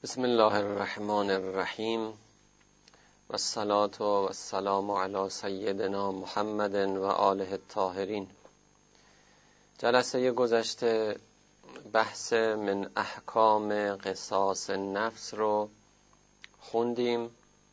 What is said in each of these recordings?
بسم الله الرحمن الرحیم و الصلاة و السلام علی سیدنا محمد و آله الطاهرین. جلسه گذشته بحث من احکام قصاص نفس رو خوندیم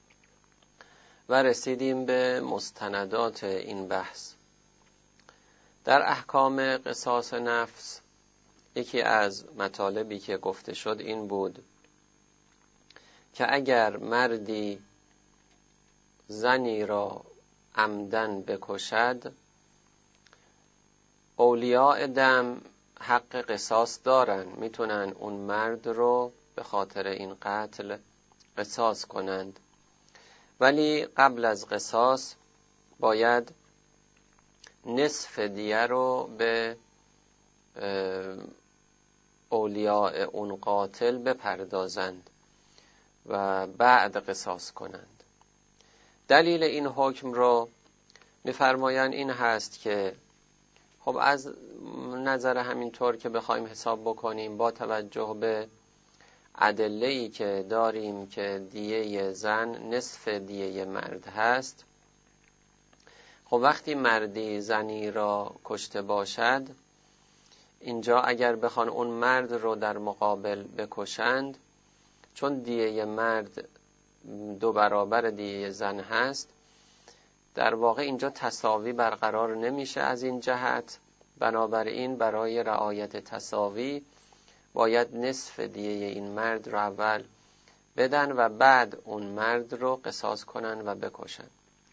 و رسیدیم به مستندات این بحث. در احکام قصاص نفس یکی از مطالبی که گفته شد این بود که اگر مردی زنی را عمدن بکشد، اولیاء دم حق قصاص دارن، میتونن اون مرد رو به خاطر این قتل قصاص کنند، ولی قبل از قصاص باید نصف دیه رو به اولیاء اون قاتل بپردازند و بعد قصاص کنند. دلیل این حکم رو می‌فرمایند این هست که خب از نظر همینطور که بخوایم حساب بکنیم با توجه به ادله‌ای که داریم که دیه زن نصف دیه مرد هست، خب وقتی مردی زنی را کشته باشد، اینجا اگر بخوان اون مرد رو در مقابل بکشند، چون دیه مرد 2 برابر دیه زن هست، در واقع اینجا تساوی برقرار نمیشه از این جهت. بنابراین برای رعایت تساوی باید نصف دیه این مرد رو اول بدن و بعد اون مرد رو قصاص کنن و بکشن.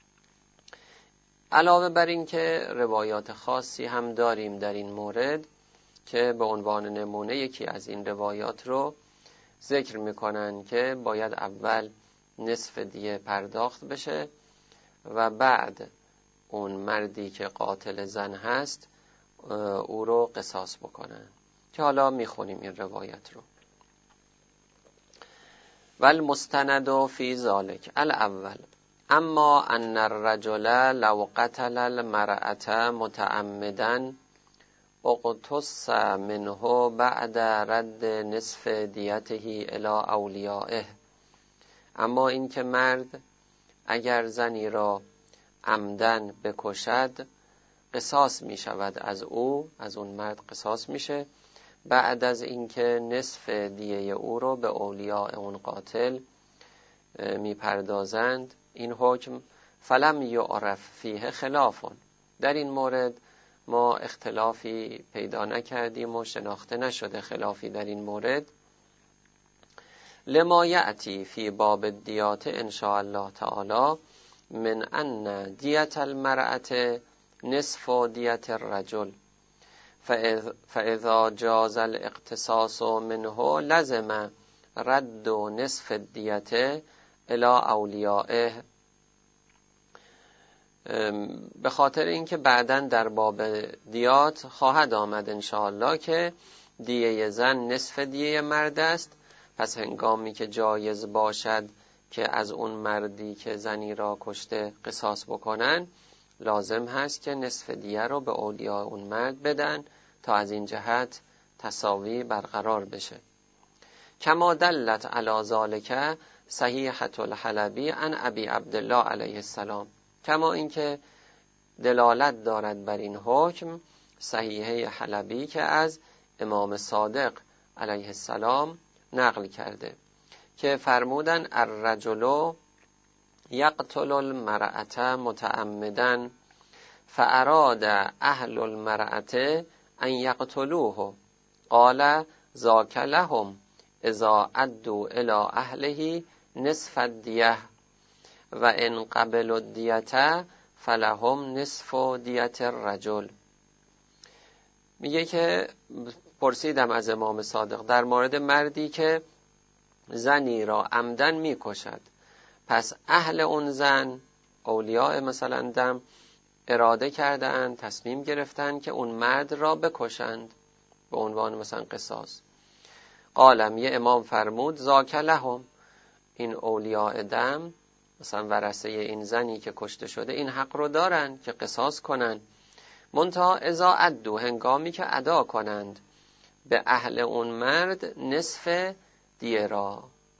علاوه بر این که روایات خاصی هم داریم در این مورد که به عنوان نمونه یکی از این روایات رو ذکر میکنن که باید اول نصف دیه پرداخت بشه و بعد اون مردی که قاتل زن هست او رو قصاص بکنن، که حالا میخونیم این روایت رو. والمستند فی ذلک الاول اما ان الرجل لو قتل المرأة متعمدا اقتص منه بعد رد نصف دیته الی اولیائه. اما این که مرد اگر زنی را عمدن بکشد، قصاص می شود از او، از اون مرد قصاص میشه بعد از اینکه نصف دیه او رو به اولیاء اون قاتل می پردازند. این حکم فلم یعرف فیه خلافون، در این مورد ما اختلافی پیدا نکردیم و شناخته نشده خلافی در این مورد. لما یأتی فی باب الدیات ان شاء الله تعالی من ان دیت المرأة نصف دیت الرجل فاذا جاز الاقتصاص منه لزم رد نصف دیت الی اولیائه. به خاطر اینکه بعداً در باب دیات خواهد آمد انشاءالله که دیه زن نصف دیه مرد است، پس هنگامی که جایز باشد که از اون مردی که زنی را کشته قصاص بکنن، لازم هست که نصف دیه رو به اولیاء اون مرد بدن تا از این جهت تساوی برقرار بشه. کما دلت علی ذلک صحیحة الحلبی عن ابی عبدالله علیه السلام، کما اینکه دلالت دارد بر این حکم صحیحه حلبی که از امام صادق علیه السلام نقل کرده که فرمودن الرجل یقتل المرأة متعمدا فاراد اهل المرأة ان یقتلوه قال ذاک لهم اذا ادوا الى اهله نصف الدیه و ان قبلوا الدیه فلهم نصف دیت الرجل. میگه که پرسیدم از امام صادق در مورد مردی که زنی را عمدن میکشد، پس اهل اون زن، اولیاء مثلا دم، اراده کردن، تصمیم گرفتن که اون مرد را بکشند به عنوان مثلا قصاص. قالم یه امام فرمود ذاک لهم، این اولیاء دم مثلا ورثه این زنی که کشته شده این حق رو دارن که قصاص کنن، منتها اذا ادو، هنگامی که ادا کنند به اهل اون مرد نصف دیه را،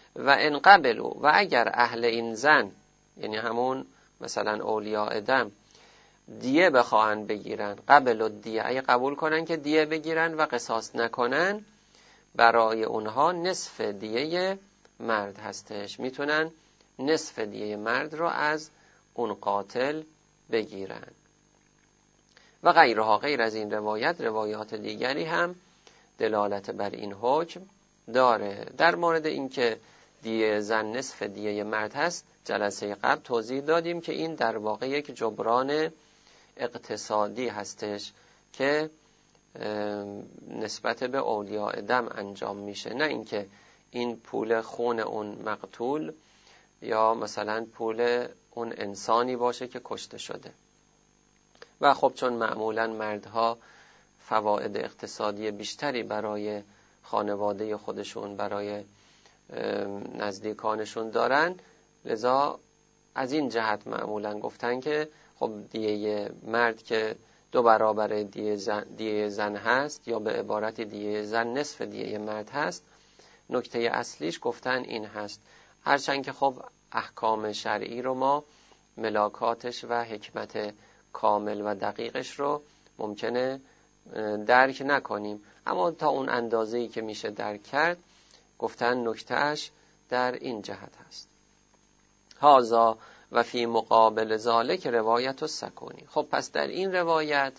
و ان قبلوا، و اگر اهل این زن، یعنی همون مثلا اولیاء دم، دیه بخواهن بگیرن، قبل الدیه، اگه قبول کنن که دیه بگیرن و قصاص نکنن، برای اونها نصف دیه مرد هستش، میتونن نصف دیه مرد رو از اون قاتل بگیرن. و غیرها، غیر از این روایات دیگری هم دلالت بر این حکم داره. در مورد اینکه دیه زن نصف دیه مرد هست، جلسه قبل توضیح دادیم که این در واقع یک جبران اقتصادی هستش که نسبت به اولیاء دم انجام میشه، نه اینکه این پول خون اون مقتول یا مثلا پول اون انسانی باشه که کشته شده. و خب چون معمولا مردها فواید اقتصادی بیشتری برای خانواده خودشون، برای نزدیکانشون دارن، لذا از این جهت معمولا گفتن که خب دیه مرد که 2 برابر دیه زن هست، یا به عبارت دیه زن نصف دیه مرد هست. نکته اصلیش گفتن این هست، هرچند که خب احکام شرعی رو ما ملاکاتش و حکمت کامل و دقیقش رو ممکنه درک نکنیم، اما تا اون اندازه‌ای که میشه درک کرد، گفتن نکتهش در این جهت هست. هازا و فی مقابل ذالک روایت السکونی. خب پس در این روایت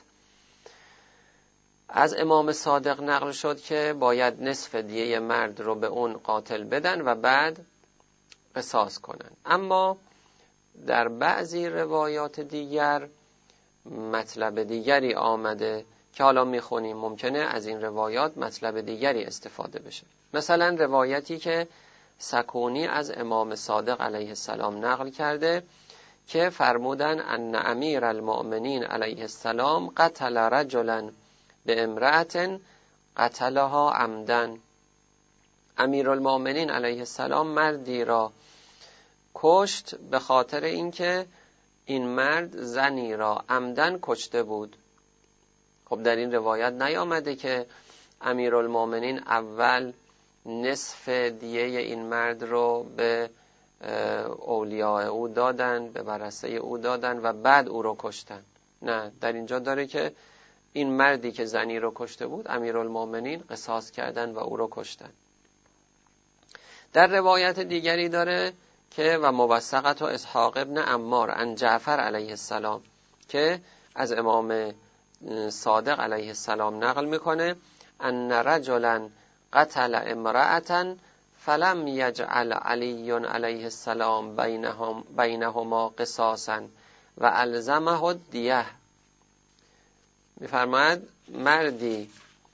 از امام صادق نقل شد که باید نصف دیه مرد رو به اون قاتل بدن و بعد قصاص کنن. اما در بعضی روایات دیگر مطلب دیگری آمده که حالا میخونیم، ممکنه از این روایات مطلب دیگری استفاده بشه. مثلا روایتی که سکونی از امام صادق علیه السلام نقل کرده که فرمودن ان امیر المؤمنین علیه السلام قتل رجلا به امرأة قتلها عمدن. امیر المؤمنین علیه السلام مردی را کشت به خاطر اینکه این مرد زنی را عمدن کشته بود. خب در این روایت نیامده که امیرالمومنین اول نصف دیه این مرد رو به اولیاء او دادن، به ورثه او دادن و بعد او رو کشتن. نه، در اینجا داره که این مردی که زنی رو کشته بود، امیرالمومنین قصاص کردن و او رو کشتن. در روایت دیگری داره که و موثقت و اسحاق ابن عمار عن جعفر علیه السلام که از امام صادق علیه السلام نقل میکنه ان رجلا قتل امرأة فلم یجعل علی علیه السلام بینهما قصاصا و الزمه الدیه. میفرماید مردی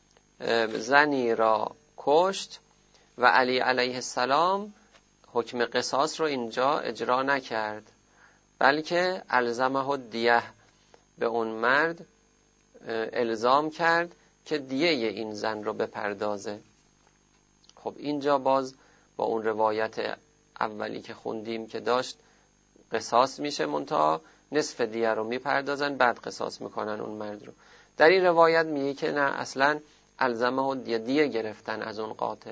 زنی را کشت و علی علیه السلام حکم قصاص رو اینجا اجرا نکرد، بلکه الزمه الدیه، به اون مرد الزام کرد که دیه این زن رو بپردازه. خب اینجا باز با اون روایت اولی که خوندیم که داشت قصاص میشه، منتها نصف دیه رو میپردازن بعد قصاص میکنن اون مرد رو. در این روایت میگه که نه، اصلا الزمه دیه گرفتن از اون قاتل.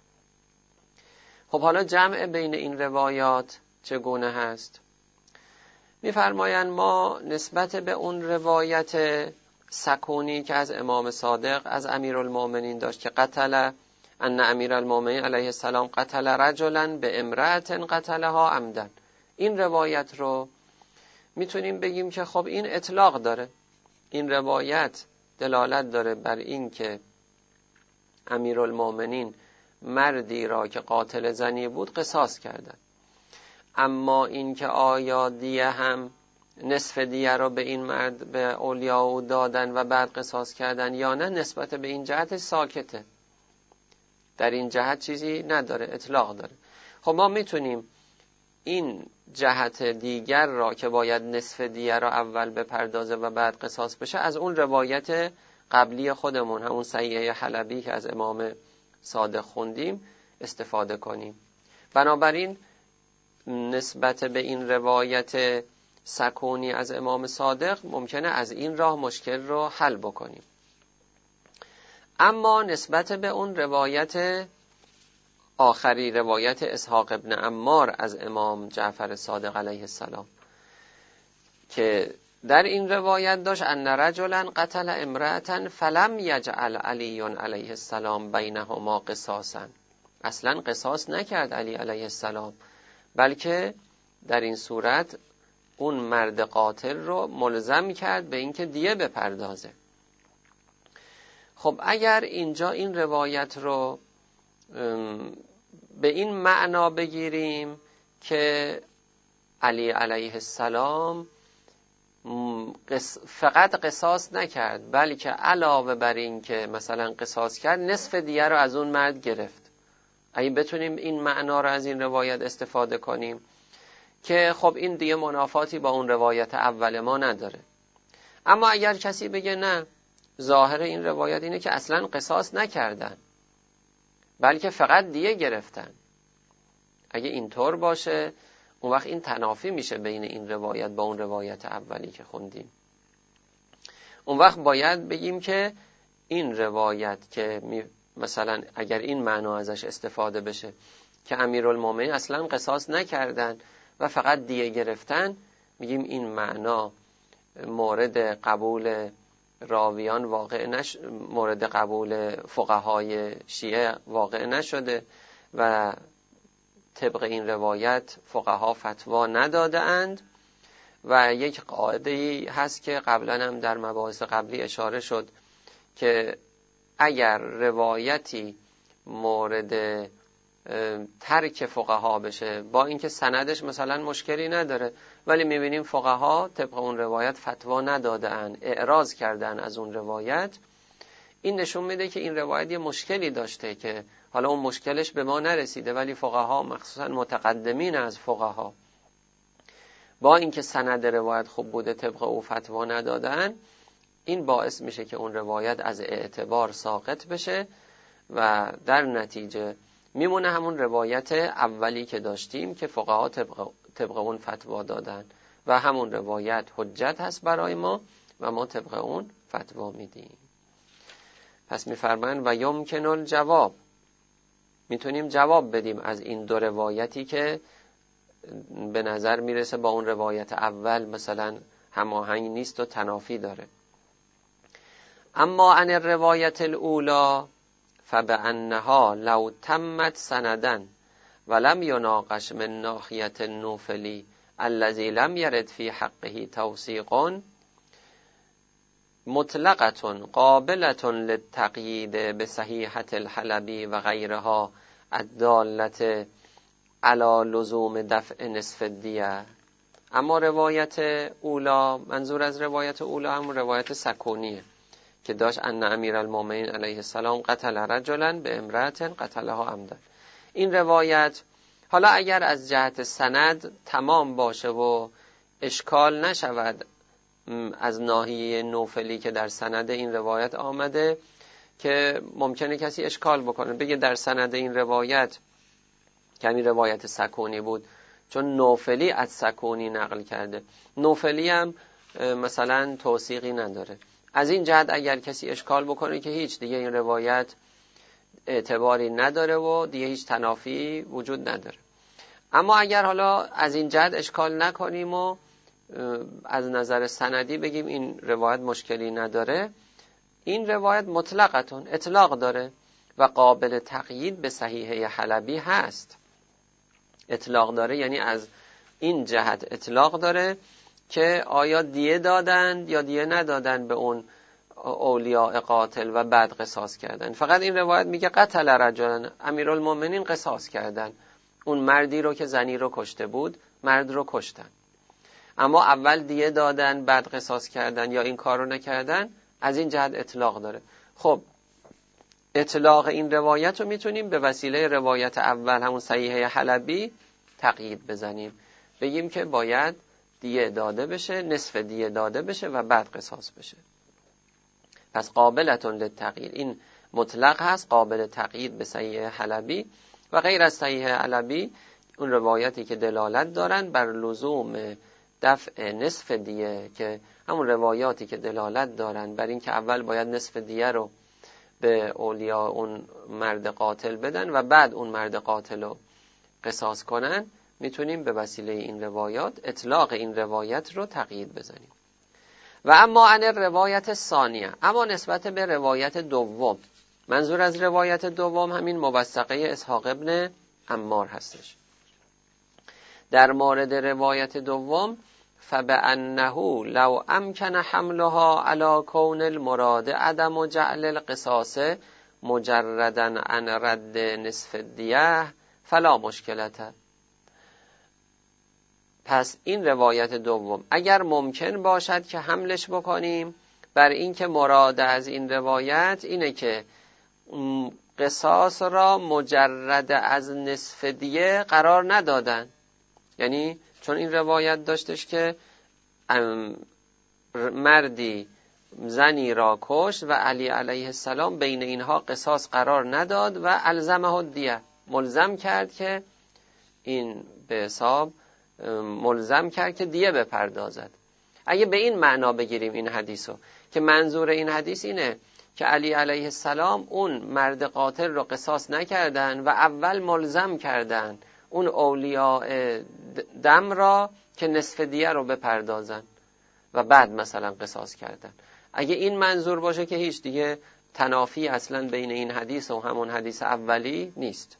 خب حالا جمع بین این روایات چگونه هست؟ میفرمایند ما نسبت به اون روایت سکونی که از امام صادق از امیرالمومنین داشت که قتل ان امیرالمومنین علیه السلام قتل رجلا به امرأة قتلها عمدا، این روایت رو میتونیم بگیم که خب این اطلاق داره. این روایت دلالت داره بر این که امیرالمومنین مردی را که قاتل زنی بود قصاص کردن، اما این که آیا دیه هم نصف دیه را به این مرد به اولیاء او دادن و بعد قصاص کردن یا نه، نسبت به این جهت ساکته، در این جهت چیزی نداره، اطلاق داره. خب ما میتونیم این جهت دیگر را که باید نصف دیه را اول بپردازه و بعد قصاص بشه، از اون روایت قبلی خودمون، همون صحیحه حلبی که از امام صادق خوندیم، استفاده کنیم. بنابراین نسبت به این روایت سکونی از امام صادق ممکنه از این راه مشکل رو حل بکنیم. اما نسبت به اون روایت آخری روایت اسحاق ابن عمار از امام جعفر صادق علیه السلام که در این روایت داشت ان رجلا قتل امرأة فلم یجعل علی علیه السلام بینهما قصاصا، اصلا قصاص نکرد علی علیه السلام، بلکه در این صورت اون مرد قاتل رو ملزم کرد به اینکه دیه بپردازه. خب اگر اینجا این روایت رو به این معنا بگیریم که علی علیه السلام فقط قصاص نکرد، بلکه علاوه بر این که مثلا قصاص کرد نصف دیه رو از اون مرد گرفت، اگه بتونیم این معنا رو از این روایت استفاده کنیم که خب این دیگه منافاتی با اون روایت اول ما نداره. اما اگر کسی بگه نه، ظاهر این روایت اینه که اصلا قصاص نکردن بلکه فقط دیه گرفتن، اگه اینطور باشه اون وقت این تنافی میشه بین این روایت با اون روایت اولی که خوندیم. اون وقت باید بگیم که این روایت که مثلا اگر این معنا ازش استفاده بشه که امیرالمومنین اصلا قصاص نکردن و فقط دیه گرفتن، میگیم این معنا مورد قبول راویان مورد قبول فقهای شیعه واقع نشده و طبق این روایت فقها فتوا نداده اند. و یک قاعده‌ای هست که قبلا هم در مباحث قبلی اشاره شد که اگر روایتی مورد ترک فقها بشه با اینکه سندش مثلا مشکلی نداره، ولی میبینیم فقها طبق اون روایت فتوا نداده اند، اعراض کردن از اون روایت، این نشون میده که این روایت یه مشکلی داشته که حالا اون مشکلش به ما نرسیده، ولی فقها مخصوصا متقدمین از فقها با اینکه سند روایت خوب بوده طبق او فتوا ندادن، این باعث میشه که اون روایت از اعتبار ساقط بشه و در نتیجه میمونه همون روایت اولی که داشتیم که فقها طبق اون فتوا دادن و همون روایت حجت هست برای ما و ما طبق اون فتوا میدیم. پس میفرمایند و یمکن الجواب، میتونیم جواب بدیم از این دو روایتی که به نظر میرسه با اون روایت اول مثلا هماهنگ نیست و تنافی داره. اما عن الروایت الاولی فبانها لو تمت سندا ولم يناقش من ناحیه النوفلی الذي لم يرد في حقه توثیق مطلقه قابله للتقیید بصحیحه الحلبی و غیرها الدالة علی لزوم دفع نصف الدیه. اما روایت اولا، منظور از روایت اولا هم روایت سکونیه که داشت ان امیرالمومنین علیه السلام قتل رجلا به امرأة قتلها عمدا. این روایت حالا اگر از جهت سند تمام باشه و اشکال نشود از ناحیه نوفلی که در سند این روایت آمده، که ممکنه کسی اشکال بکنه بگه در سند این روایت که همین روایت سکونی بود چون نوفلی از سکونی نقل کرده، نوفلی هم مثلا توثیقی نداره، از این جهت اگر کسی اشکال بکنه که هیچ دیگه این روایت اعتباری نداره و دیگه هیچ تنافی وجود نداره. اما اگر حالا از این جهت اشکال نکنیم و از نظر سندی بگیم این روایت مشکلی نداره، این روایت مطلقتون اطلاق داره و قابل تقیید به صحیحه حلبی هست. اطلاق داره یعنی از این جهت اطلاق داره که آیا دیه دادند یا دیه ندادند به اون اولیاء قاتل و بعد قصاص کردن. فقط این روایت میگه قتل رجلا، امیرالمومنین قصاص کردن، اون مردی رو که زنی رو کشته بود مرد رو کشتن، اما اول دیه دادن بعد قصاص کردن یا این کار رو نکردن، از این جهت اطلاق داره. خب اطلاق این روایت رو میتونیم به وسیله روایت اول همون صحیحه حلبی تقیید بزنیم، بگیم که باید دیه داده بشه، نصف دیه داده بشه و بعد قصاص بشه. پس قابلتون للتقیید، این مطلق هست، قابل تقیید به صحیحه حلبی و غیر از صحیحه حلبی اون روایتی که دلالت دارن بر لزوم دفع نصف دیه، که همون روایاتی که دلالت دارن بر این که اول باید نصف دیه رو به اولیا اون مرد قاتل بدن و بعد اون مرد قاتل رو قصاص کنن، میتونیم به وسیله این روایات اطلاق این روایت رو تقیید بزنیم. و اما عن روایت ثانیه، اما نسبت به روایت دوم، منظور از روایت دوم همین موثقه اسحاق ابن عمار هستش. در مورد روایت دوم فبأنه لو امکن حملها علی کون المراد عدم جعل القصاص مجردا عن رد نصف الدیه فلا مشکلته. پس این روایت دوم اگر ممکن باشد که حملش بکنیم بر این که مراد از این روایت اینه که قصاص را مجرد از نصف دیه قرار ندادن، یعنی چون این روایت داشتش که مردی زنی را کشت و علی علیه السلام بین اینها قصاص قرار نداد و الزمه الدیه، ملزم کرد که این به حساب ملزم کرد که دیه بپردازد. اگه به این معنا بگیریم این حدیثو که منظور این حدیث اینه که علی علیه السلام اون مرد قاتل رو قصاص نکردن و اول ملزم کردن اون اولیاء دم را که نصف دیه رو بپردازن و بعد مثلا قصاص کردن، اگه این منظور باشه که هیچ دیگه تنافی اصلا بین این حدیث و همون حدیث اولی نیست.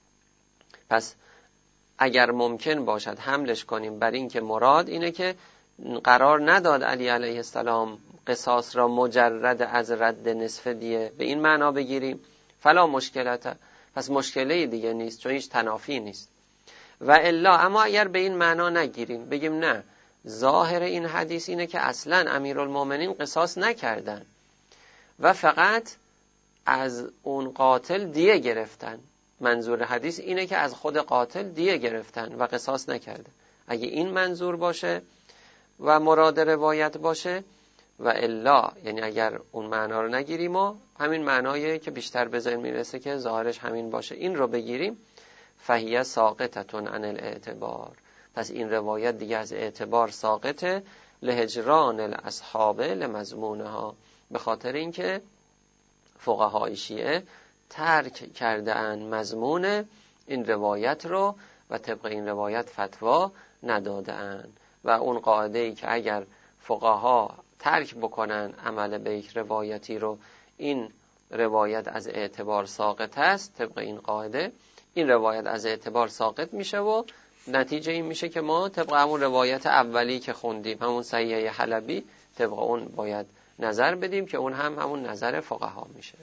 پس اگر ممکن باشد حملش کنیم بر این که مراد اینه که قرار نداد علی علیه السلام قصاص را مجرد از رد نصف دیه، به این معنا بگیریم فلا مشکلته، پس مشکلی دیگه نیست چون هیچ تنافی نیست. و الا اما اگر به این معنا نگیریم بگیم نه ظاهر این حدیث اینه که اصلا امیرالمومنین قصاص نکردن و فقط از اون قاتل دیه گرفتن، منظور حدیث اینه که از خود قاتل دیه گرفتن و قصاص نکردن، اگه این منظور باشه و مراد روایت باشه و الا یعنی اگر اون معنا رو نگیریم و همین معنایی که بیشتر به ذهن میرسه که ظاهرش همین باشه این رو بگیریم فهیه ساقطتون عن الاعتبار، پس این روایت دیگه از اعتبار ساقطه لهجران الاصحاب لمضمونها، به خاطر اینکه فقهای شیعه ترک کرده اند مضمون این روایت رو و طبق این روایت فتوا نداده اند و اون قاعده ای که اگر فقها ترک بکنن عمل به یک روایتی رو این روایت از اعتبار ساقط است، طبق این قاعده این روایت از اعتبار ساقط میشه و نتیجه این میشه که ما طبق همون روایت اولی که خوندیم همون صحیحه حلبی طبق اون باید نظر بدیم که اون همون نظر فقها میشه.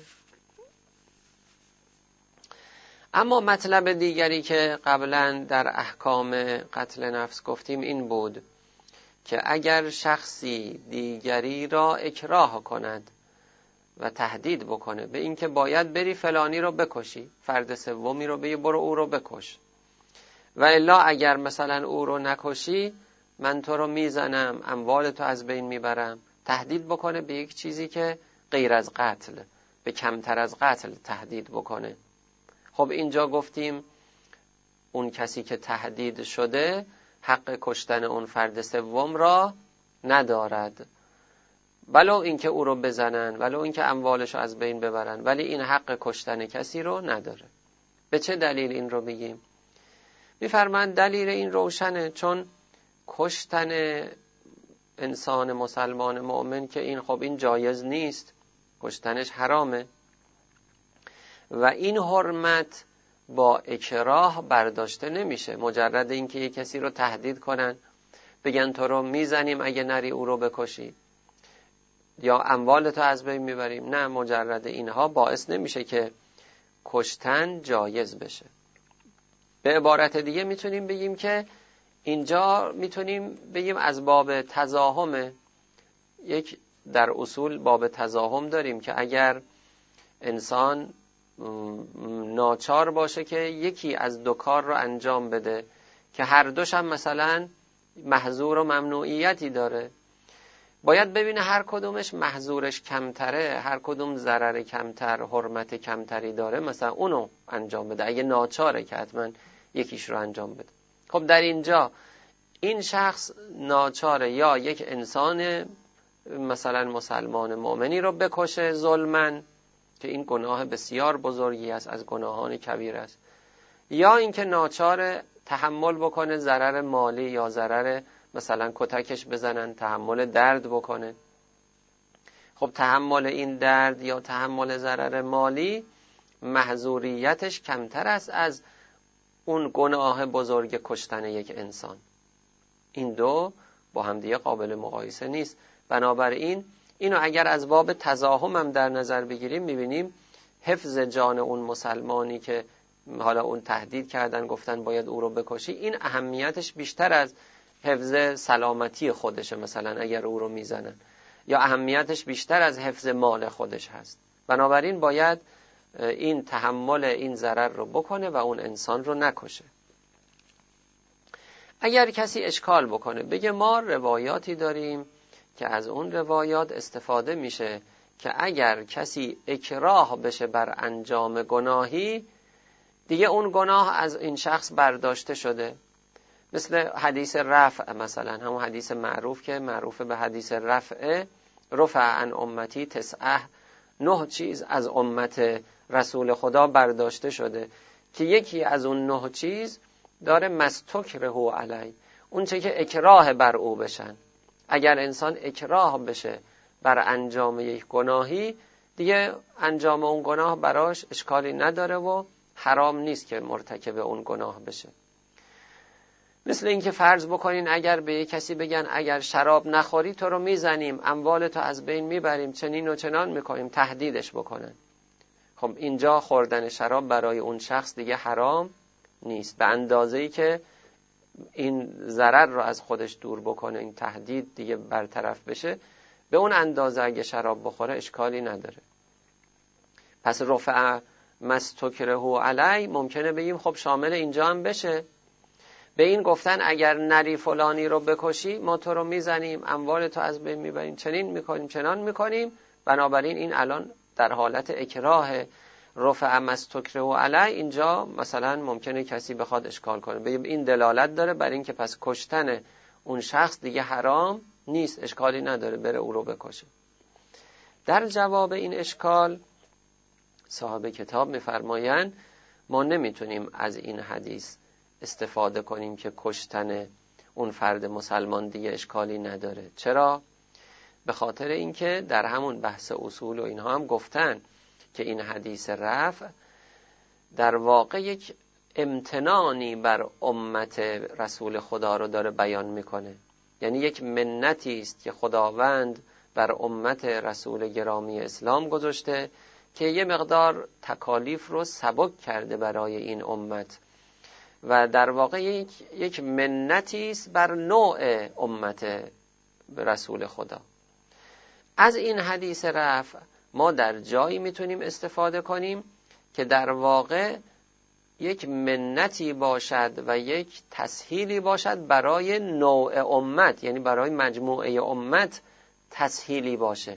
اما مطلب دیگری که قبلا در احکام قتل نفس گفتیم این بود که اگر شخصی دیگری را اکراه کند و تهدید بکنه به این که باید بری فلانی رو بکشی، فرد سومی رو بگی برو او رو بکش و الا اگر مثلا او رو نکشی من تو رو میزنم، اموال تو از بین میبرم، تهدید بکنه به یک چیزی که غیر از قتل، به کمتر از قتل تهدید بکنه. خب اینجا گفتیم اون کسی که تهدید شده حق کشتن اون فرد سوم را ندارد، ولو اینکه او رو بزنن ولو اینکه اموالش رو از بین ببرن، ولی این حق کشتن کسی رو نداره. به چه دلیل این رو بگیم؟ میفرمایند دلیل این روشنه، چون کشتن انسان مسلمان مؤمن که این خب این جایز نیست، کشتنش حرامه و این حرمت با اکراه برداشته نمیشه. مجرد اینکه یک کسی رو تهدید کنن بگن تو رو میزنیم اگه نری او رو بکشی یا اموال تو از بین میبریم، نه، مجرد اینها باعث نمیشه که کشتن جایز بشه. به عبارت دیگه میتونیم بگیم که اینجا میتونیم بگیم از باب تزاحم، یک در اصول باب تزاحم داریم که اگر انسان ناچار باشه که یکی از دو کار رو انجام بده که هر دوش هم مثلا محظور و ممنوعیتی داره، باید ببینه هر کدومش محظورش کمتره، هر کدوم ضرر کمتر، حرمت کمتری داره، مثلا اونو انجام بده اگه ناچاره که حتما یکیش رو انجام بده. خب در اینجا این شخص ناچاره یا یک انسان مثلا مسلمان مؤمنی رو بکشه ظلماً که این گناه بسیار بزرگی است، از گناهان کبیر است. یا اینکه ناچار تحمل بکنه ضرر مالی یا ضرر مثلا کتکش بزنن، تحمل درد بکنه. خب تحمل این درد یا تحمل ضرر مالی محذوریتش کمتر است از اون گناه بزرگ کشتن یک انسان. این دو با هم دیگه قابل مقایسه نیست. بنابراین اینو اگر از باب تزاحم هم در نظر بگیریم میبینیم حفظ جان اون مسلمانی که حالا اون تهدید کردن گفتن باید او رو بکشی، این اهمیتش بیشتر از حفظ سلامتی خودشه. مثلا اگر او رو میزنن، یا اهمیتش بیشتر از حفظ مال خودش هست. بنابراین باید این تحمل این ضرر رو بکنه و اون انسان رو نکشه. اگر کسی اشکال بکنه بگه ما روایاتی داریم که از اون روایات استفاده میشه که اگر کسی اکراه بشه بر انجام گناهی دیگه اون گناه از این شخص برداشته شده، مثل حدیث رفع، مثلا همون حدیث معروف که معروف به حدیث رفع عن امتی 9 چیز از امت رسول خدا برداشته شده که یکی از اون 9 چیز داره مستکره علی، اون چه که اکراه بر او بشن. اگر انسان اکراه بشه بر انجام یک گناهی دیگه انجام اون گناه براش اشکالی نداره و حرام نیست که مرتکب اون گناه بشه. مثل اینکه فرض بکنین اگر به یک کسی بگن اگر شراب نخوری تو رو میزنیم، اموالتو از بین میبریم، چنین و چنان میکنیم، تهدیدش بکنن. خب اینجا خوردن شراب برای اون شخص دیگه حرام نیست، به اندازه‌ای که این ضرر رو از خودش دور بکنه، این تهدید دیگه برطرف بشه، به اون اندازه اگه شراب بخوره اشکالی نداره. پس رفع مستکره علی ممکنه بگیم خب شامل اینجا هم بشه. به این گفتن اگر نری فلانی رو بکشی ما تو رو میزنیم، اموال تو از بین میبریم، چنین میکنیم چنان میکنیم. بنابراین این الان در حالت اکراه رفع مستکره علی، اینجا مثلا ممکنه کسی بخواد اشکال کنه، بگیم این دلالت داره بر این که پس کشتن اون شخص دیگه حرام نیست، اشکالی نداره بره او رو بکشه. در جواب این اشکال صاحب کتاب میفرمایند ما نمیتونیم از این حدیث استفاده کنیم که کشتن اون فرد مسلمان دیگه اشکالی نداره. چرا؟ به خاطر اینکه در همون بحث اصول و اینها هم گفتن که این حدیث رفع در واقع یک امتنانی بر امت رسول خدا رو داره بیان میکنه. یعنی یک منتی است که خداوند بر امت رسول گرامی اسلام گذاشته که یه مقدار تکالیف رو سبک کرده برای این امت و در واقع یک منتی است بر نوع امت رسول خدا. از این حدیث رفع ما در جایی میتونیم استفاده کنیم که در واقع یک منتی باشد و یک تسهیلی باشد برای نوع امت، یعنی برای مجموعه امت تسهیلی باشه.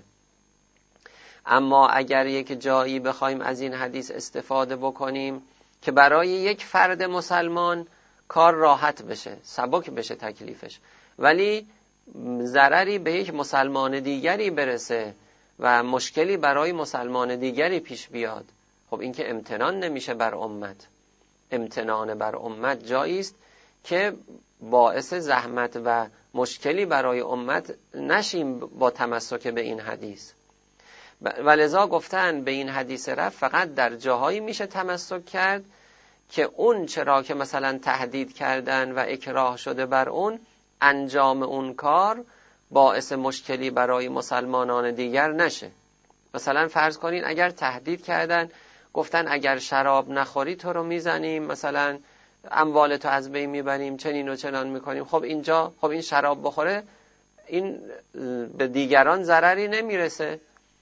اما اگر یک جایی بخوایم از این حدیث استفاده بکنیم که برای یک فرد مسلمان کار راحت بشه، سبک بشه تکلیفش، ولی ضرری به یک مسلمان دیگری برسه و مشکلی برای مسلمان دیگری پیش بیاد، خب این که امتنان نمیشه بر امت. امتنان بر امت جایی است که باعث زحمت و مشکلی برای امت نشیم با تمسک به این حدیث. ولذا گفتن به این حدیث رفع فقط در جاهایی میشه تمسک کرد که اون چرا که مثلا تهدید کردن و اکراه شده بر اون، انجام اون کار باعث مشکلی برای مسلمانان دیگر نشه. مثلا فرض کنین اگر تهدید کردن گفتن اگر شراب نخوری تو رو میزنیم، مثلا اموال تو از بین میبریم، چنین و چنان میکنیم، خب اینجا خب این شراب بخوره این به دیگران ضرری نمیرسه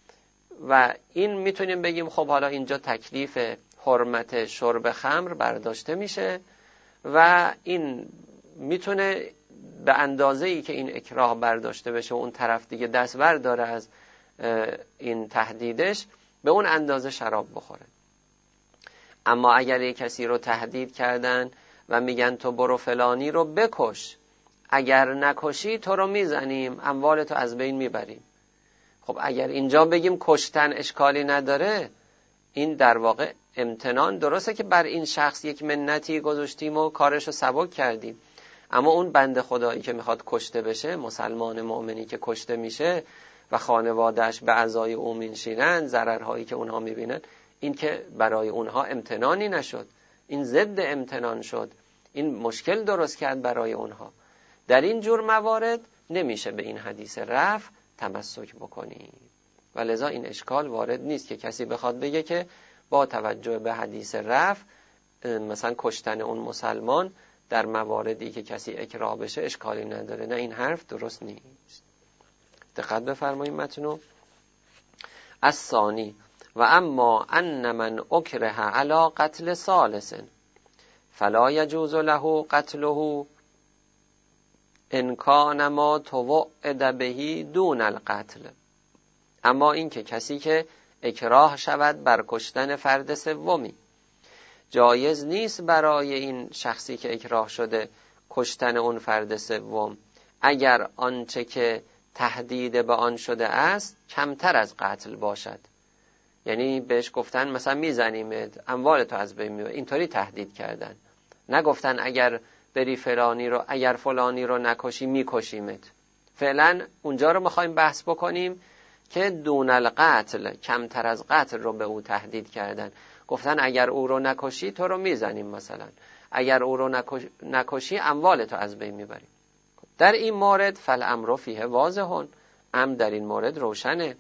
و این میتونیم بگیم خب حالا اینجا تکلیف حرمت شرب خمر برداشته میشه و این میتونه به اندازه‌ای که این اکراه برداشته بشه و اون طرف دیگه دستور داره از این تهدیدش، به اون اندازه شراب بخوره. اما اگر یک کسی رو تهدید کردن و میگن تو برو فلانی رو بکش، اگر نکشی تو رو میزنیم، اموال تو از بین میبریم، خب اگر اینجا بگیم کشتن اشکالی نداره، این در واقع امتنان. درسته که بر این شخص یک منتی گذاشتیم و کارشو سبک کردیم، اما اون بنده خدایی که میخواد کشته بشه، مسلمان مؤمنی که کشته میشه و خانوادهش به عزای او میشینن، ضررهایی که اونها میبینن، این که برای اونها امتنانی نشد، این ضد امتنان شد، این مشکل درست کرد برای اونها. در این جور موارد نمیشه به این حدیث رفع تمسک بکنیم و لذا این اشکال وارد نیست که کسی بخواد بگه که با توجه به حدیث رفع مثلا کشتن اون مسلمان در مواردی که کسی اکراه بشه اشکالی نداره. نه، این حرف درست نیست. دقت بفرمایید متنو. الثانی و اما ان من اکره علی قتل ثالث فلا یجوز له قتله ان کان ما توعد به دون القتل. اما این که کسی که اکراه شود بر کشتن فرد سومی، جایز نیست برای این شخصی که اکراه شده کشتن اون فرد سوم اگر آنچه که تهدید به آن شده است کمتر از قتل باشد. یعنی بهش گفتن مثلا میزنیمت، اموالتو از بین میبریم، اینطوری تهدید کردن. نگفتن اگر بری اگر فلانی رو نکشی میکشیمت. فعلا اونجا رو میخوایم بحث بکنیم که دون القتل، کمتر از قتل رو به او تهدید کردن. گفتن اگر او رو نکشی تو رو میزنیم، مثلا اگر او رو نکشی اموالتو از بین میبریم. در این مورد فالامر فیه واضح، امر در این مورد روشنه.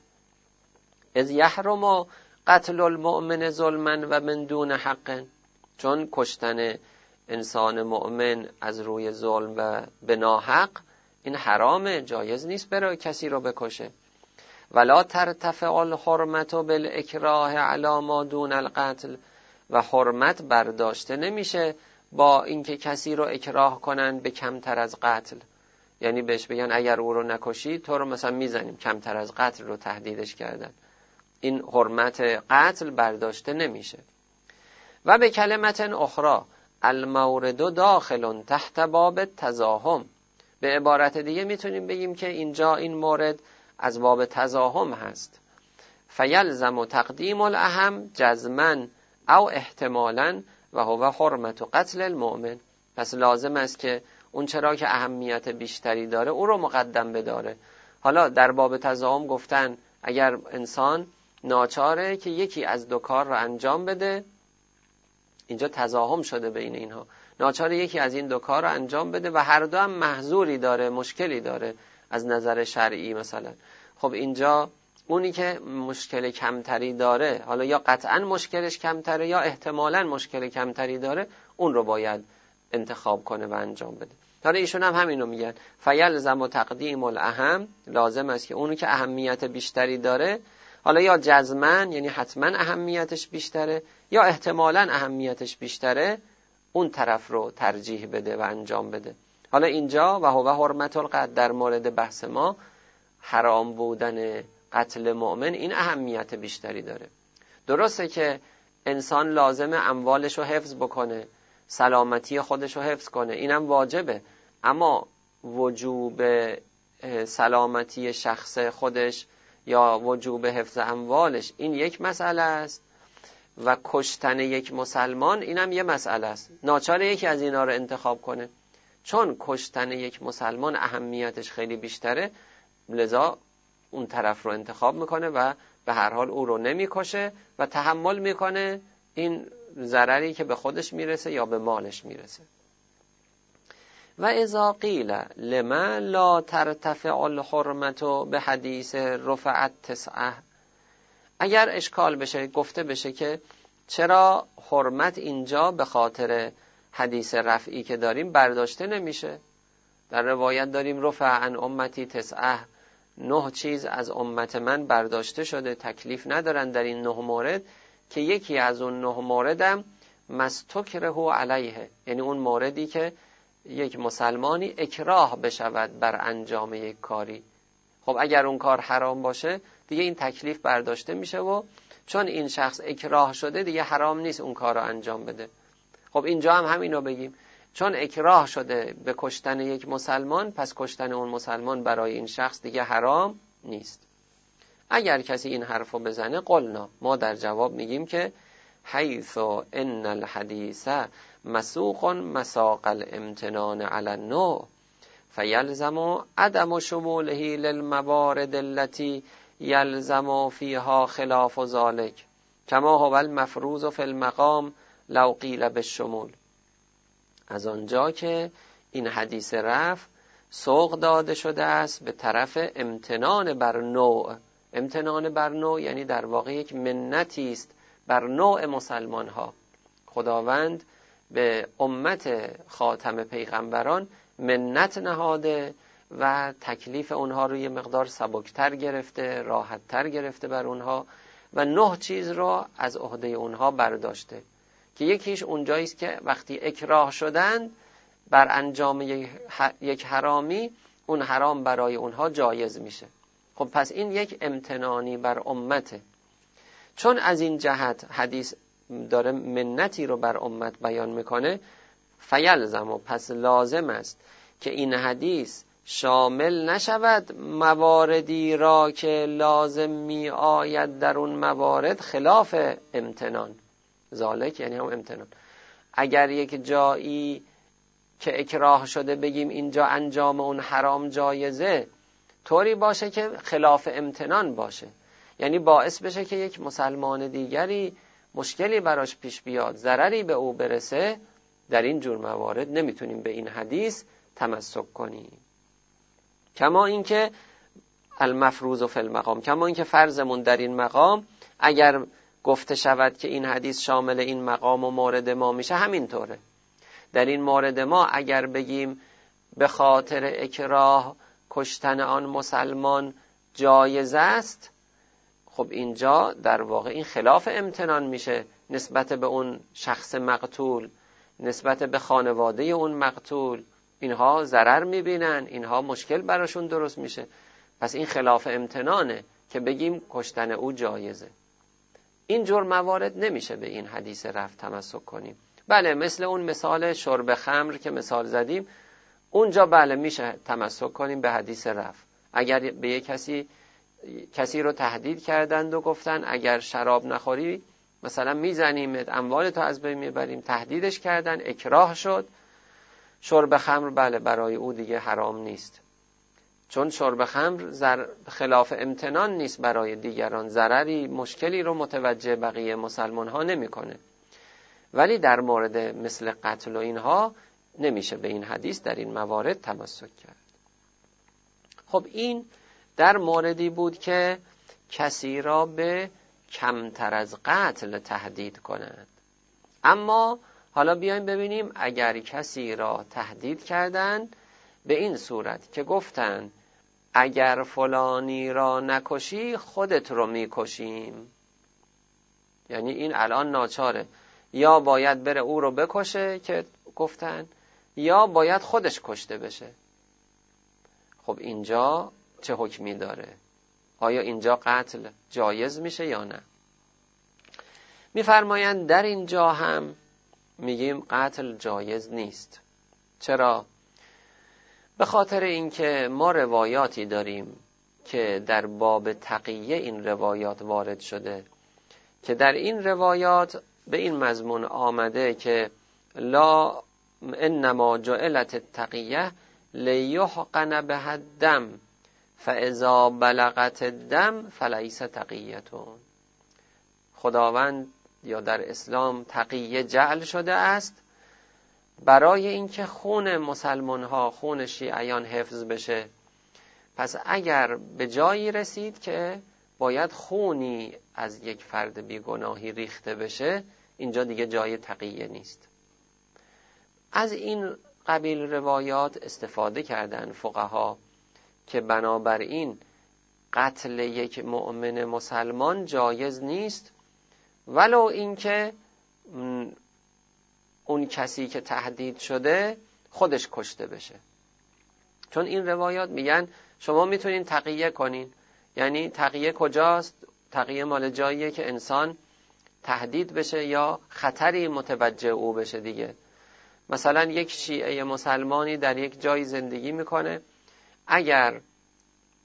اذ یحرم قتل المؤمن ظلما و من دون حق، چون کشتن انسان مؤمن از روی ظلم و به ناحق این حرامه، جایز نیست برای کسی رو بکشه. ولا ترتفع الحرمت بالاکراه علی ما دون القتل، و حرمت برداشته نمیشه با اینکه کسی رو اکراه کنن به کمتر از قتل. یعنی بهش بگن اگر او رو نکشی تو رو مثلا میزنیم، کمتر از قتل رو تهدیدش کردن. این حرمت قتل برداشته نمیشه. و به کلمت اخرى المورد داخل تحت باب تزاحم، به عبارت دیگه میتونیم بگیم که اینجا این مورد از باب تزاحم هست. فیلزم تقدیم الاهم جزما او احتمالا و هو حرمت قتل المؤمن. پس لازم است که اون چرا که اهمیت بیشتری داره او رو مقدم بداره. حالا در باب تزاحم گفتن اگر انسان ناچاره که یکی از دو کار رو انجام بده، اینجا تزاحم شده بین اینها، ناچاره یکی از این دو کار رو انجام بده و هر دو هم محظوری داره، مشکلی داره از نظر شرعی مثلا. خب اینجا اونی که مشکل کمتری داره، حالا یا قطعا مشکلش کمتره یا احتمالاً مشکل کمتری داره، اون رو باید انتخاب کنه و انجام بده. حالا ایشون هم همینو میگن فیلزم تقدیم الاهم، لازم است که اونی که اهمیت بیشتری داره، حالا یا جزمن یعنی حتما اهمیتش بیشتره یا احتمالاً اهمیتش بیشتره، اون طرف رو ترجیح بده و انجام بده. حالا اینجا و هو حرمت القتل، در مورد بحث ما حرام بودن قتل مؤمن این اهمیت بیشتری داره. درسته که انسان لازمه اموالش رو حفظ بکنه، سلامتی خودش رو حفظ کنه، اینم واجبه، اما وجوب سلامتی شخص خودش یا وجوب حفظ اموالش این یک مسئله است و کشتن یک مسلمان اینم یه مسئله است. ناچاره یکی از اینا رو انتخاب کنه. چون کشتن یک مسلمان اهمیتش خیلی بیشتره، لذا اون طرف رو انتخاب میکنه و به هر حال او رو نمیکشه و تحمل میکنه این ضرری که به خودش میرسه یا به مالش میرسه. و اذا قیل لما لا ترتفع الحرمت به حدیث رفعت تسعه، اگر اشکال بشه، گفته بشه که چرا حرمت اینجا به خاطر حدیث رفعی که داریم برداشته نمیشه. در روایت داریم رفع عن امتی تسعه، 9 چیز از امت من برداشته شده، تکلیف ندارن در این 9 مورد، که یکی از اون 9 موردم مستکره علیه، یعنی اون موردی که یک مسلمانی اکراه بشود بر انجام یک کاری. خب اگر اون کار حرام باشه دیگه این تکلیف برداشته میشه و چون این شخص اکراه شده دیگه حرام نیست اون کار رو انجام بده. خب اینجا هم همینو بگیم، چون اکراه شده به کشتن یک مسلمان، پس کشتن اون مسلمان برای این شخص دیگه حرام نیست. اگر کسی این حرفو بزنه قلنا، ما در جواب میگیم که حیث ان الحدیث مسوق مساق الامتنان علی النوع فیلزم عدم شموله للموارد التي یلزم فیها خلاف ذلك کما هو المفروض فی المقام لو قیل بالشمول. از آنجا که این حدیث رفع سوق داده شده است به طرف امتنان بر نوع. امتنان بر نوع یعنی در واقع یک منتی است بر نوع مسلمان ها. خداوند به امت خاتم پیغمبران منت نهاده و تکلیف اونها رو یه مقدار سبکتر گرفته، راحتتر گرفته بر اونها و 9 چیز رو از عهده اونها برداشته که یکیش اونجایی است که وقتی اکراه شدند بر انجام یک حرامی، اون حرام برای اونها جایز میشه. خب پس این یک امتنانی بر امته. چون از این جهت حدیث داره منتی رو بر امت بیان میکنه، فیلزم و پس لازم است که این حدیث شامل نشود مواردی را که لازم می آید در اون موارد خلاف امتنان. ذالک یعنی هم امتنان. اگر یک جایی که اکراه شده بگیم اینجا انجام اون حرام جایزه، طوری باشه که خلاف امتنان باشه، یعنی باعث بشه که یک مسلمان دیگری مشکلی براش پیش بیاد، ضرری به او برسه، در این جور موارد نمیتونیم به این حدیث تمسک کنیم. کما اینکه المفروض فی المقام، کما اینکه فرضمون در این مقام اگر گفته شود که این حدیث شامل این مقام و مورد ما میشه، همینطوره. در این مورد ما اگر بگیم به خاطر اکراه کشتن آن مسلمان جایز است، خب اینجا در واقع این خلاف امتنان میشه نسبت به اون شخص مقتول، نسبت به خانواده اون مقتول. اینها ضرر میبینن، اینها مشکل براشون درست میشه. پس این خلاف امتنانه که بگیم کشتن او جایزه. این جور موارد نمیشه به این حدیث رفع تمسک کنیم. بله، مثل اون مثال شرب خمر که مثال زدیم، اونجا بله میشه تمسک کنیم به حدیث رفع. اگر به یک کسی رو تهدید کردند و گفتن اگر شراب نخوری مثلا میزنیمت، اموالتو از بین میبریم، تهدیدش کردن، اکراه شد، شرب خمر بله برای او دیگه حرام نیست، چون شرب خمر خلاف امتنان نیست برای دیگران، ضرری مشکلی رو متوجه بقیه مسلمان ها نمیکنه. ولی در مورد مثل قتل و اینها نمیشه به این حدیث در این موارد تمسک کرد. خب این در موردی بود که کسی را به کمتر از قتل تهدید کنند. اما حالا بیایم ببینیم اگر کسی را تهدید کردند به این صورت که گفتن اگر فلانی را نکشی خودت رو میکشیم، یعنی این الان ناچاره، یا باید بره او رو بکشه که گفتن، یا باید خودش کشته بشه. خب اینجا چه حکمی داره؟ آیا اینجا قتل جایز میشه یا نه؟ میفرمایند در اینجا هم میگیم قتل جایز نیست. چرا؟ به خاطر اینکه ما روایاتی داریم که در باب تقیه این روایات وارد شده که در این روایات به این مضمون آمده که لا انما جعلت التقیه لیحقن بها الدم فاذا بلغت الدم فلیس تقیتون. خداوند یا در اسلام تقیه جعل شده است برای اینکه خون مسلمان ها، خون شیعیان حفظ بشه. پس اگر به جایی رسید که باید خونی از یک فرد بیگناهی ریخته بشه، اینجا دیگه جای تقیه نیست. از این قبیل روایات استفاده کردن فقها که بنابراین قتل یک مؤمن مسلمان جایز نیست، ولو اینکه اون کسی که تهدید شده خودش کشته بشه. چون این روایات میگن شما میتونین تقیه کنین. یعنی تقیه کجاست؟ تقیه مال جاییه که انسان تهدید بشه یا خطری متوجه او بشه دیگه. مثلا یک شیعه مسلمانی در یک جای زندگی میکنه، اگر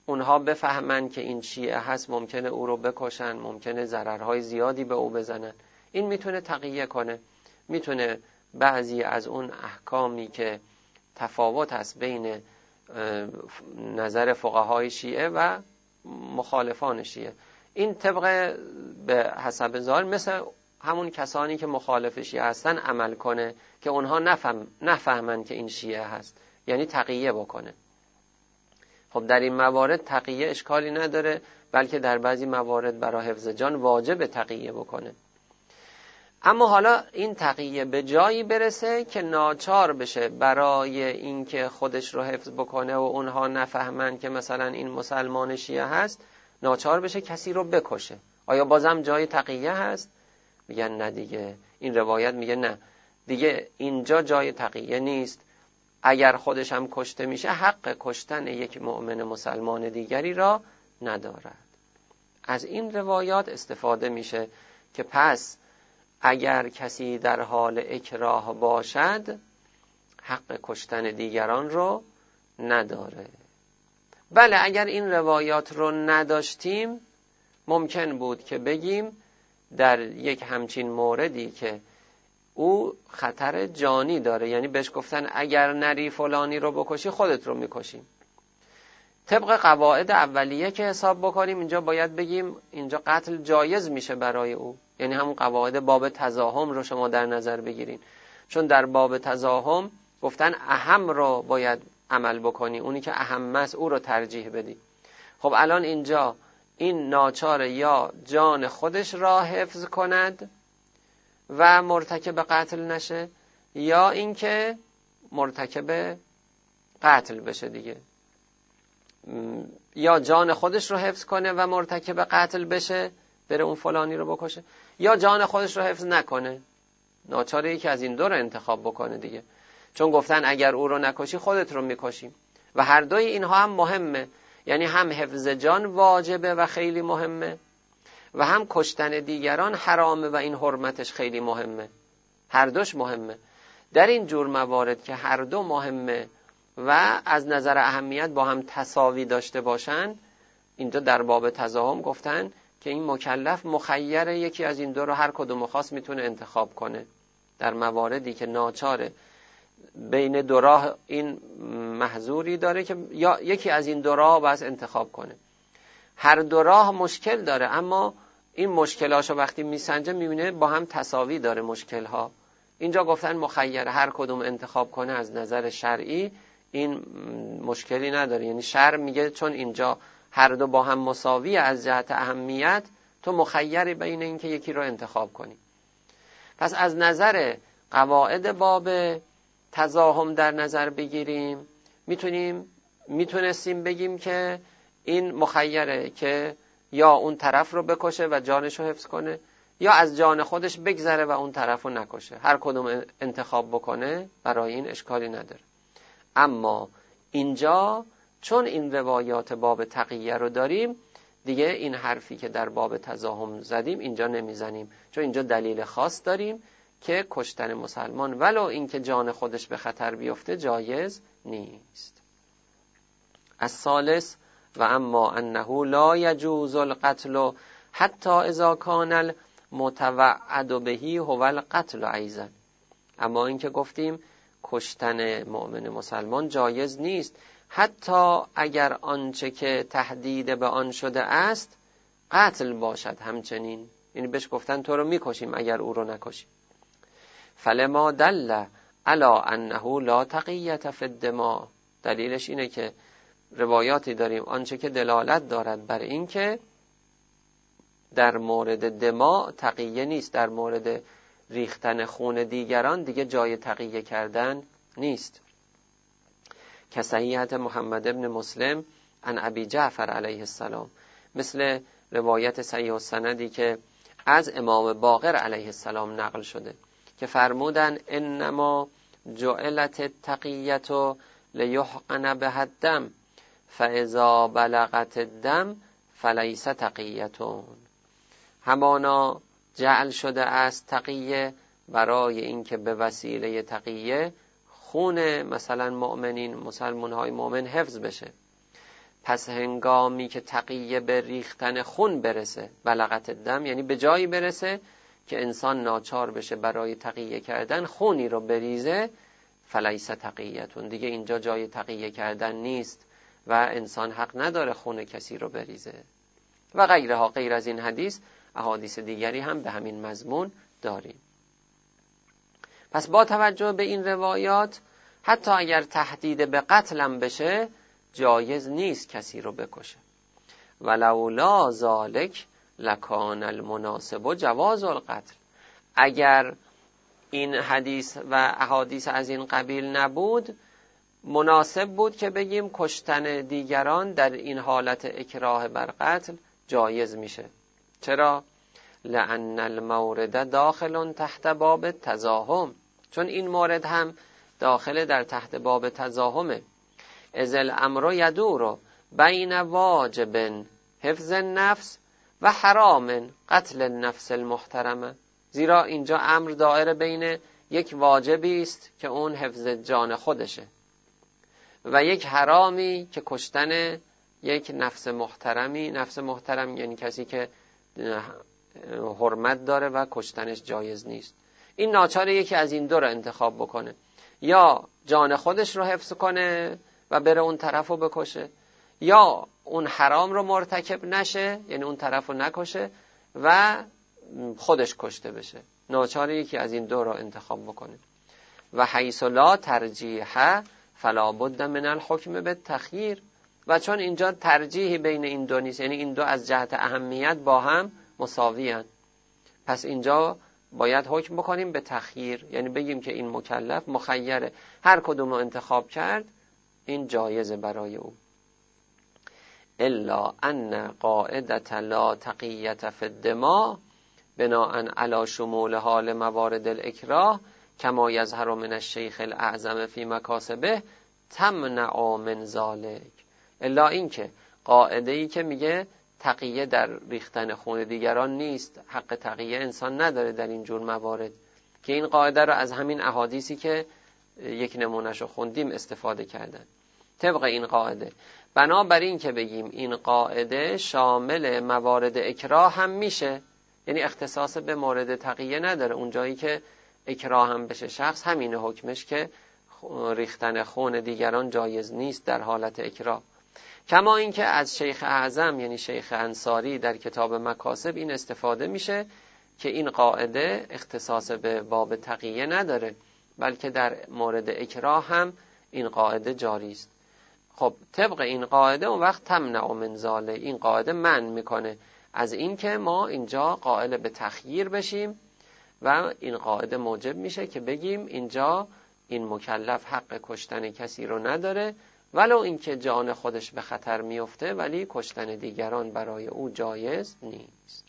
اونها بفهمن که این شیعه هست ممکنه او رو بکشن، ممکنه ضررهای زیادی به او بزنن. این میتونه تقیه کنه، میتونه بعضی از اون احکامی که تفاوت هست بین نظر فقهای شیعه و مخالفان شیعه، این طبق به حسب ظاهر مثل همون کسانی که مخالف شیعه هستن عمل کنه که اونها نفهمن که این شیعه هست، یعنی تقیه بکنه. خب در این موارد تقیه اشکالی نداره، بلکه در بعضی موارد برای حفظ جان واجب تقیه بکنه. اما حالا این تقیه به جایی برسه که ناچار بشه برای اینکه خودش رو حفظ بکنه و اونها نفهمن که مثلا این مسلمان شیعه هست، ناچار بشه کسی رو بکشه. آیا بازم جای تقیه هست؟ میگن نه دیگه. این روایت میگه نه دیگه، اینجا جای تقیه نیست. اگر خودش هم کشته میشه حق کشتن یک مؤمن مسلمان دیگری را ندارد. از این روایات استفاده میشه که پس اگر کسی در حال اکراه باشد حق کشتن دیگران رو نداره. بله اگر این روایات رو نداشتیم ممکن بود که بگیم در یک همچین موردی که او خطر جانی داره، یعنی بهش گفتن اگر نری فلانی رو بکشی خودت رو میکشیم، طبق قواعد اولیه که حساب بکنیم اینجا باید بگیم اینجا قتل جایز میشه برای او، یعنی همون قواعد باب تزاحم رو شما در نظر بگیرین، چون در باب تزاحم گفتن اهم رو باید عمل بکنی، اونی که اهم است او رو ترجیح بدی. خب الان اینجا این ناچار یا جان خودش را حفظ کند و مرتکب قتل نشه، یا اینکه مرتکب قتل بشه دیگه، یا جان خودش رو حفظ کنه و مرتکب قتل بشه بره اون فلانی رو بکشه، یا جان خودش رو حفظ نکنه، ناچاره یکی از این دو رو انتخاب بکنه دیگه، چون گفتن اگر او رو نکشی خودت رو میکشیم و هر دوی اینها هم مهمه، یعنی هم حفظ جان واجبه و خیلی مهمه و هم کشتن دیگران حرامه و این حرمتش خیلی مهمه، هر دوش مهمه. در این جور موارد که هر دو مهمه و از نظر اهمیت با هم تساوی داشته باشن، اینجا در باب تزاحم گفتن که این مکلف مخیره، یکی از این دو رو هر کدوم خواست میتونه انتخاب کنه. در مواردی که ناچاره بین دو راه این محظوری داره که یا یکی از این دو راه باید انتخاب کنه. هر دو راه مشکل داره، اما این مشکلاشو وقتی میسنجه میبینه با هم تساوی داره مشکلها. اینجا گفتن مخیره، هر کدوم انتخاب کنه از نظر شرعی این مشکلی نداره، یعنی شرع میگه چون اینجا هر دو با هم مساوی از جهت اهمیت، تو مخیری بین این که یکی رو انتخاب کنی. پس از نظر قواعد باب تزاحم در نظر بگیریم میتونستیم بگیم که این مخیره که یا اون طرف رو بکشه و جانش رو حفظ کنه، یا از جان خودش بگذره و اون طرف رو نکشه، هر کدوم انتخاب بکنه برای این اشکالی نداره. اما اینجا چون این روایات باب تقیه رو داریم دیگه این حرفی که در باب تزاحم زدیم اینجا نمیزنیم، چون اینجا دلیل خاص داریم که کشتن مسلمان ولو اینکه جان خودش به خطر بیفته جایز نیست. الثالث و اما انه لا یجوز القتل حتی اذا کان المتوعد به هو القتل ایضا. اما اینکه گفتیم کشتن مؤمن مسلمان جایز نیست حتی اگر آنچه که تهدید به آن شده است قتل باشد همچنین، یعنی بهش گفتن تو رو میکشیم اگر او رو نکشیم. فلما دل علی انه لا تقیة فی الدماء، دلیلش اینه که روایاتی داریم آنچه که دلالت دارد بر این که در مورد دماء تقیه نیست، در مورد ریختن خون دیگران دیگه جای تقیه کردن نیست، که صحیحت محمد ابن مسلم عن ابی جعفر علیه السلام، مثل روایت صحیح السندی که از امام باقر علیه السلام نقل شده که فرمودن انما جعلت التقیة لیحقن بها الدم فاذا بلغت الدم فلیس تقیة. همانا جعل شده است تقیه برای اینکه به وسیله تقیه خون مثلا مؤمنین مسلمان های مؤمن حفظ بشه، پس هنگامی که تقیه به ریختن خون برسه، بلغت دم یعنی به جایی برسه که انسان ناچار بشه برای تقیه کردن خونی رو بریزه، فلیس تقیتون، دیگه اینجا جای تقیه کردن نیست و انسان حق نداره خون کسی رو بریزه. و غیرها، غیر از این حدیث احادیث دیگری هم به همین مضمون داریم. پس با توجه به این روایات حتی اگر تهدید به قتلم بشه جایز نیست کسی رو بکشه. ولولا ذالک لکان المناسب جواز القتل. اگر این حدیث و احادیث از این قبیل نبود، مناسب بود که بگیم کشتن دیگران در این حالت اکراه بر قتل جایز میشه. چرا؟ لأن المورد داخل تحت باب تزاحم، چون این مورد هم داخل در تحت باب تزاحمه. اذ الامر یدور بین واجب حفظ النفس و حرام قتل النفس المحترمه. زیرا اینجا امر دائر بین یک واجبی است که اون حفظ جان خودشه و یک حرامی که کشتن یک نفس محترمی. نفس محترم یعنی کسی که حرمت داره و کشتنش جایز نیست. این ناچاره یکی از این دو رو انتخاب بکنه، یا جان خودش رو حفظ کنه و بره اون طرف رو بکشه، یا اون حرام رو مرتکب نشه یعنی اون طرف رو نکشه و خودش کشته بشه. ناچاره یکی از این دو رو انتخاب بکنه. و حیث لا ترجیح فلا بد من الحکم بالتخییر. و چون اینجا ترجیحی بین این دو نیست، یعنی این دو از جهت اهمیت با هم مساوی هستند، پس اینجا باید حکم بکنیم به تخییر، یعنی بگیم که این مکلف مخیره، هر کدوم رو انتخاب کرد این جایزه برای او. الا ان قاعدة لا تقیة فی الدماء بناء علی شمول حال موارد الاکراه کما یظهر من الشیخ الاعظم فی مکاسبه تمنع من ذلک. الا این که قاعده‌ای که میگه تقیه در ریختن خون دیگران نیست، حق تقیه انسان نداره در این جور موارد، که این قاعده رو از همین احادیثی که یک نمونهشو خوندیم استفاده کردن. طبق این قاعده بنابراین که بگیم این قاعده شامل موارد اکراه هم میشه، یعنی اختصاص به مورد تقیه نداره. اون جایی که اکراه هم بشه شخص همین حکمش که ریختن خون دیگران جایز نیست در حالت اکراه. کما اینکه از شیخ اعظم یعنی شیخ انصاری در کتاب مکاسب این استفاده میشه که این قاعده اختصاص به باب تقیه نداره، بلکه در مورد اکراه هم این قاعده جاری است. خب طبق این قاعده اون وقت تمنع من ذاله، این قاعده منع میکنه از این که ما اینجا قائل به تخییر بشیم و این قاعده موجب میشه که بگیم اینجا این مکلف حق کشتن کسی رو نداره، ولو اینکه جان خودش به خطر میفته، ولی کشتن دیگران برای او جایز نیست.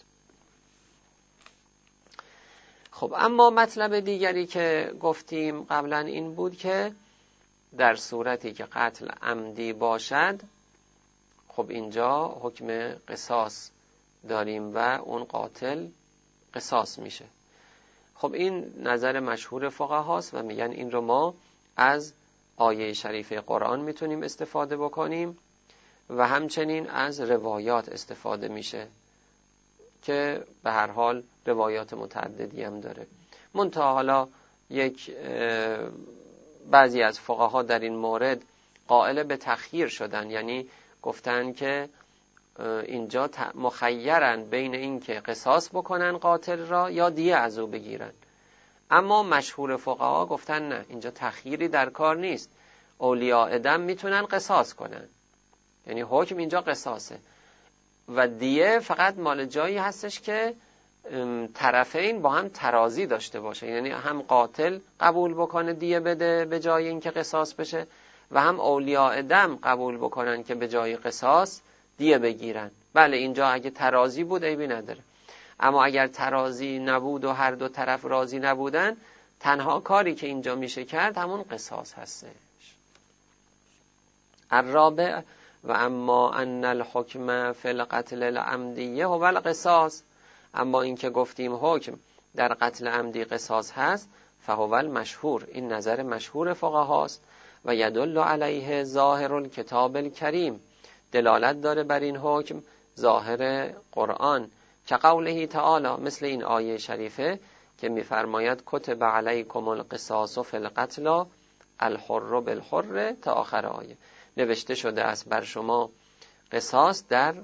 خب اما مطلب دیگری که گفتیم قبلا این بود که در صورتی که قتل عمدی باشد، خب اینجا حکم قصاص داریم و اون قاتل قصاص میشه. خب این نظر مشهور فقهاست و میگن این رو ما از آیه شریفه قرآن میتونیم استفاده بکنیم و همچنین از روایات استفاده میشه که به هر حال روایات متعددی هم داره. منتها حالا بعضی از فقها در این مورد قائل به تخییر شدن، یعنی گفتن که اینجا مخیرن بین این که قصاص بکنن قاتل را یا دیه از او بگیرن. اما مشهور فقها گفتن نه، اینجا تخییری در کار نیست، اولیاء دم میتونن قصاص کنن، یعنی حکم اینجا قصاصه و دیه فقط مال جایی هستش که طرفین با هم ترازی داشته باشه، یعنی هم قاتل قبول بکنه دیه بده به جای اینکه قصاص بشه و هم اولیاء دم قبول بکنن که به جای قصاص دیه بگیرن. بله اینجا اگه ترازی بود عیبی نداره، اما اگر ترازی نبود و هر دو طرف راضی نبودن، تنها کاری که اینجا میشه کرد همون قصاص هستش. الرابع و اما ان الحکم فی القتل العمدی هو القصاص، اما این که گفتیم حکم در قتل عمدی قصاص هست، فهو المشهور، این نظر مشهور فقهاست و یدل علیه ظاهر الکتاب الکریم، دلالت داره بر این حکم ظاهر قرآن، که قوله تعالی، مثل این آیه شریفه که میفرماید کتب علیکم القصاص فی القتلی الحر بالحر تا آخر آیه. نوشته شده است بر شما قصاص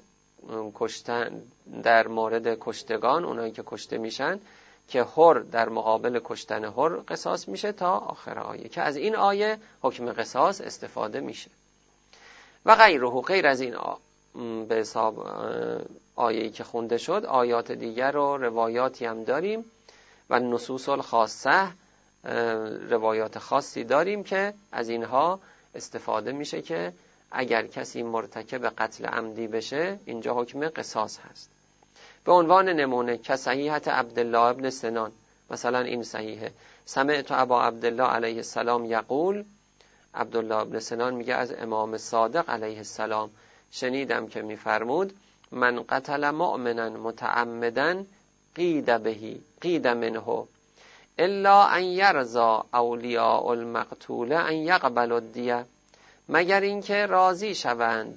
در مورد کشتگان، اونایی که کشته میشن، که حر در مقابل کشتن حر قصاص میشه تا آخر آیه، که از این آیه حکم قصاص استفاده میشه. و غیر از این به حساب آیه‌ای که خونده شد، آیات دیگر و روایاتی هم داریم و نصوص الخاصه، روایات خاصی داریم که از اینها استفاده میشه که اگر کسی مرتکب قتل عمدی بشه اینجا حکم قصاص هست. به عنوان نمونه که صحیحت عبدالله ابن سنان، مثلا این صحیحه: سمعت ابا عبدالله علیه السلام یقول، عبدالله ابن سنان میگه از امام صادق علیه السلام شنیدم که میفرمود: من قتل مؤمنا متعمدا قید منه الا ان یرضى اولیاء المقتول ان یقبلوا الدیه. مگر اینکه راضی شوند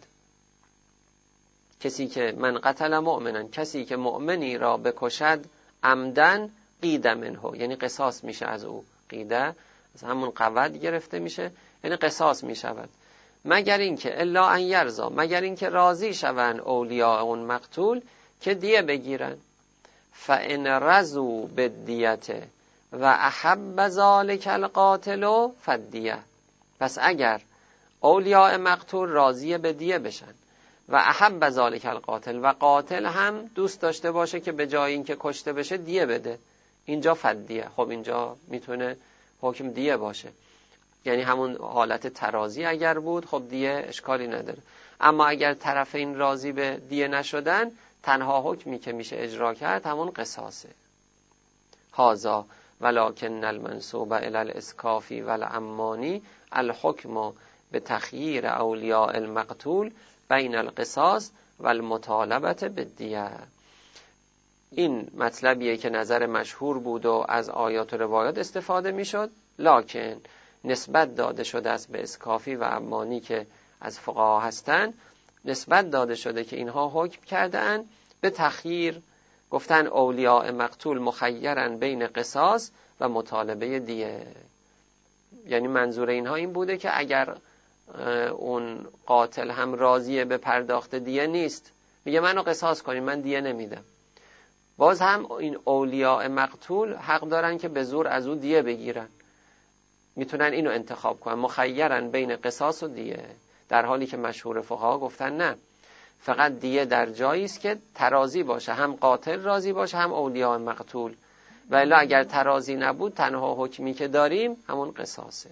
من قتل مؤمنا، کسی که مؤمنی را بکشد عمدن قید منه، یعنی قصاص میشه از او. قیده از همون قود گرفته میشه، یعنی قصاص میشود. مگر اینکه الا ان یرضى، مگر اینکه راضی شوند اولیاء اون مقتول که دیه بگیرن. فان رضوا بالدیه و احب ذلک القاتل فالدیه. پس اگر اولیاء مقتول راضی به دیه بشن و احب ذلک القاتل، و قاتل هم دوست داشته باشه که به جای اینکه کشته بشه دیه بده، اینجا فدیه. خب اینجا میتونه حکم دیه باشه، یعنی همون حالت ترازی اگر بود خب دیه اشکالی نداره. اما اگر طرفین راضی به دیه نشدن، تنها حکمی که میشه اجرا کرد همون قصاصه. هذا ولکن المنسوب الی الاسکاف والعمانی الحکم به تخییر اولیاء المقتول بین القصاص و المطالبه بالدیه. این مطلبیه که نظر مشهور بود و از آیات و روایات استفاده میشد، لکن نسبت داده شده است به اسکافی و عمانی که از فقها هستند، نسبت داده شده که اینها حکم کردن به تخییر، گفتن اولیاء مقتول مخیرن بین قصاص و مطالبه دیه. یعنی منظور اینها این بوده که اگر اون قاتل هم راضیه به پرداخت دیه نیست، میگه منو قصاص کنین من دیه نمیدم، باز هم این اولیاء مقتول حق دارن که به زور از او دیه بگیرن، میتونن اینو انتخاب کنن، مخیرن بین قصاص و دیه. در حالی که مشهور فقها گفتن نه، فقط دیه در جایی است که ترازی باشه، هم قاتل راضی باشه هم اولیاء مقتول، و الا اگر ترازی نبود تنها حکمی که داریم همون قصاصه.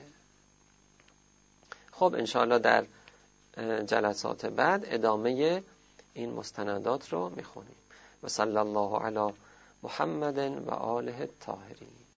خب انشاءالله در جلسات بعد ادامه این مستندات رو میخونیم. و صلی الله علی محمد و آله الطاهرین.